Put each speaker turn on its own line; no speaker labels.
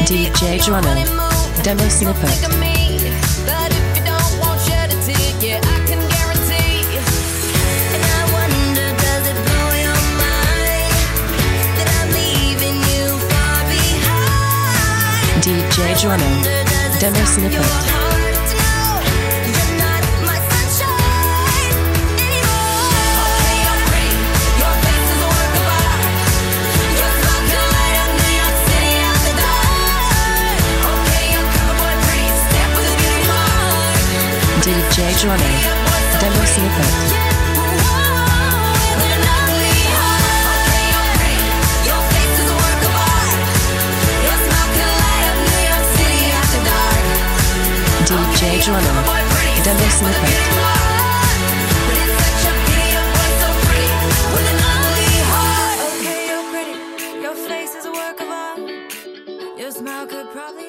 DJ Jono, demo snippet. DJ Jono, demo snippet. DJ Jono, demo snippet. DJ Jono, demo snippet.
Okay, you're pretty. Your face is a work of art. Your smile could probably